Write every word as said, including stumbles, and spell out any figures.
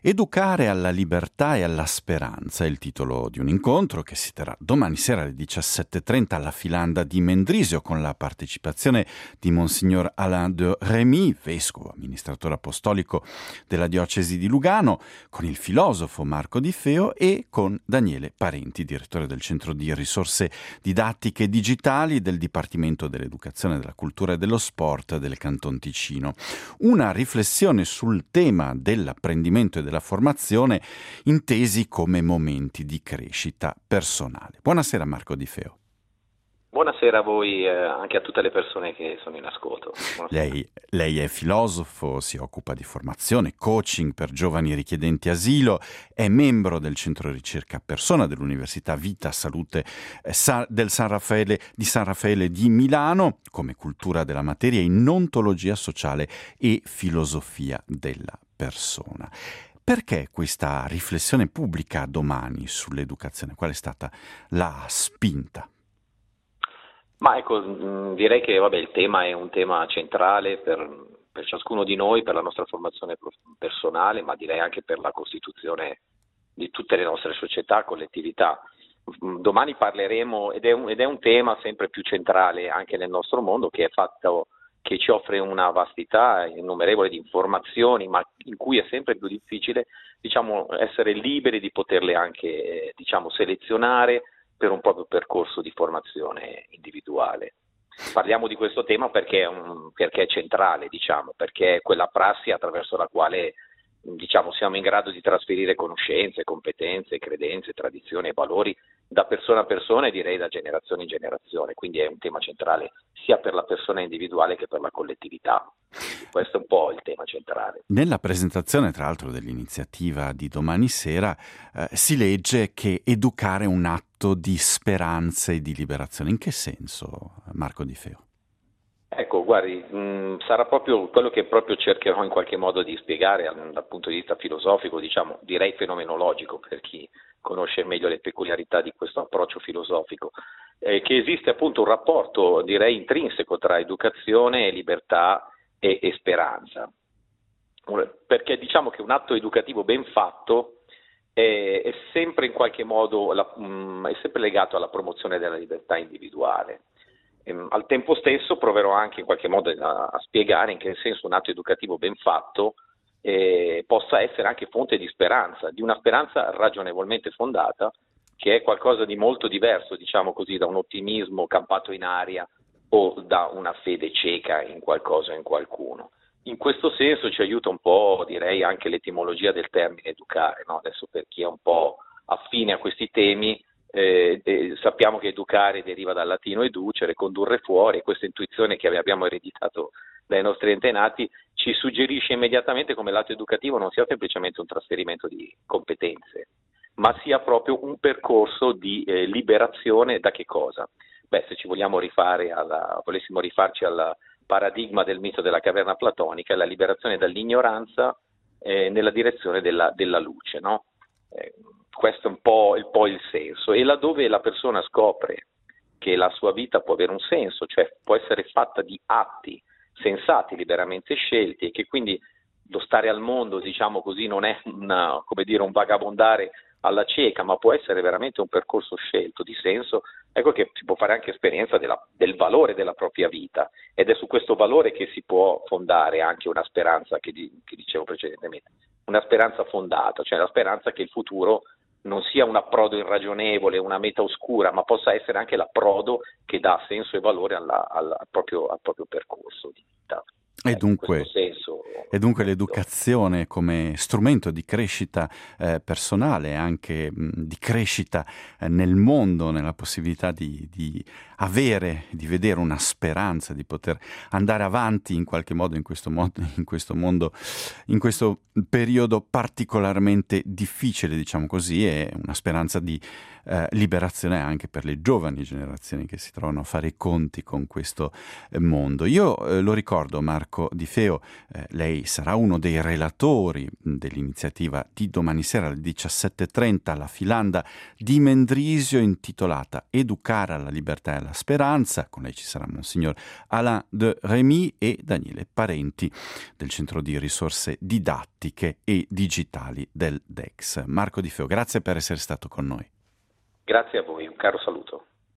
Educare alla libertà e alla speranza è il titolo di un incontro che si terrà domani sera alle diciassette e trenta alla Filanda di Mendrisio con la partecipazione di Monsignor Alain de Rémy, vescovo, amministratore apostolico della diocesi di Lugano, con il filosofo Marco Di Feo e con Daniele Parenti, direttore del Centro di Risorse Didattiche Digitali del Dipartimento dell'Educazione, della Cultura e dello Sport del Canton Ticino. Una riflessione sul tema dell'apprendimento e della formazione intesi come momenti di crescita personale. Buonasera Marco Di Feo. Buonasera a voi e eh, anche a tutte le persone che sono in ascolto. Lei, lei è filosofo, si occupa di formazione, coaching per giovani richiedenti asilo, è membro del Centro Ricerca Persona dell'Università Vita Salute eh, Sa- del San Raffaele, di San Raffaele di Milano, come cultura della materia in ontologia sociale e filosofia della persona. Perché questa riflessione pubblica domani sull'educazione? Qual è stata la spinta? Ma ecco, direi che vabbè, il tema è un tema centrale per, per ciascuno di noi, per la nostra formazione personale, ma direi anche per la costituzione di tutte le nostre società, collettività. Domani parleremo, ed è un, ed è un tema sempre più centrale anche nel nostro mondo, che è fatto, che ci offre una vastità innumerevole di informazioni, ma in cui è sempre più difficile, diciamo, essere liberi di poterle anche, diciamo, selezionare per un proprio percorso di formazione individuale. Parliamo di questo tema perché è, un, perché è centrale, diciamo, perché è quella prassi attraverso la quale, diciamo, siamo in grado di trasferire conoscenze, competenze, credenze, tradizioni e valori da persona a persona e direi da generazione in generazione, quindi è un tema centrale sia per la persona individuale che per la collettività. Quindi questo è un po' il tema centrale. Nella presentazione, tra l'altro, dell'iniziativa di domani sera eh, si legge che educare è un atto di speranza e di liberazione. In che senso, Marco Di Feo? Ecco, guardi, mh, sarà proprio quello che proprio cercherò in qualche modo di spiegare dal punto di vista filosofico, diciamo, direi fenomenologico, per chi conosce meglio le peculiarità di questo approccio filosofico, eh, che esiste appunto un rapporto, direi, intrinseco tra educazione, libertà e, e speranza. Perché diciamo che un atto educativo ben fatto è, è sempre in qualche modo la, mh, è sempre legato alla promozione della libertà individuale. Ehm, al tempo stesso proverò anche in qualche modo a, a spiegare in che senso un atto educativo ben fatto eh, possa essere anche fonte di speranza, di una speranza ragionevolmente fondata, che è qualcosa di molto diverso, diciamo così, da un ottimismo campato in aria o da una fede cieca in qualcosa o in qualcuno. In questo senso ci aiuta un po', direi, anche l'etimologia del termine educare, no? Adesso per chi è un po' affine a questi temi, eh, eh, sappiamo che educare deriva dal latino educere, condurre fuori, e questa intuizione che abbiamo ereditato dai nostri antenati ci suggerisce immediatamente come l'atto educativo non sia semplicemente un trasferimento di competenze, ma sia proprio un percorso di eh, liberazione da che cosa? Beh, se ci vogliamo rifare alla, volessimo rifarci al paradigma del mito della caverna platonica, è la liberazione dall'ignoranza eh, nella direzione della, della luce, no? Eh, questo è un po', il, po' il senso. E laddove la persona scopre che la sua vita può avere un senso, cioè può essere fatta di atti sensati, liberamente scelti, e che quindi lo stare al mondo, diciamo così, non è una, come dire, un vagabondare alla cieca, ma può essere veramente un percorso scelto di senso, ecco che si può fare anche esperienza della, del valore della propria vita, ed è su questo valore che si può fondare anche una speranza che, di, che dicevo precedentemente, una speranza fondata, cioè la speranza che il futuro non sia un approdo irragionevole, una meta oscura, ma possa essere anche l'approdo che dà senso e valore alla, alla, al, proprio, al proprio percorso di vita. E dunque, senso, e dunque l'educazione come strumento di crescita eh, personale, anche mh, di crescita eh, nel mondo, nella possibilità di, di avere, di vedere una speranza, di poter andare avanti in qualche modo in questo, modo, in questo mondo, in questo periodo particolarmente difficile, diciamo così, è una speranza di eh, liberazione anche per le giovani generazioni che si trovano a fare i conti con questo eh, mondo. Io eh, lo ricordo, Marco, Marco Di Feo, eh, lei sarà uno dei relatori dell'iniziativa di domani sera alle diciassette e trenta alla Filanda di Mendrisio intitolata Educare alla libertà e alla speranza. Con lei ci sarà Monsignor Alain de Rémy e Daniele Parenti del Centro di Risorse Didattiche e Digitali del D E X. Marco Di Feo, grazie per essere stato con noi. Grazie a voi, un caro saluto.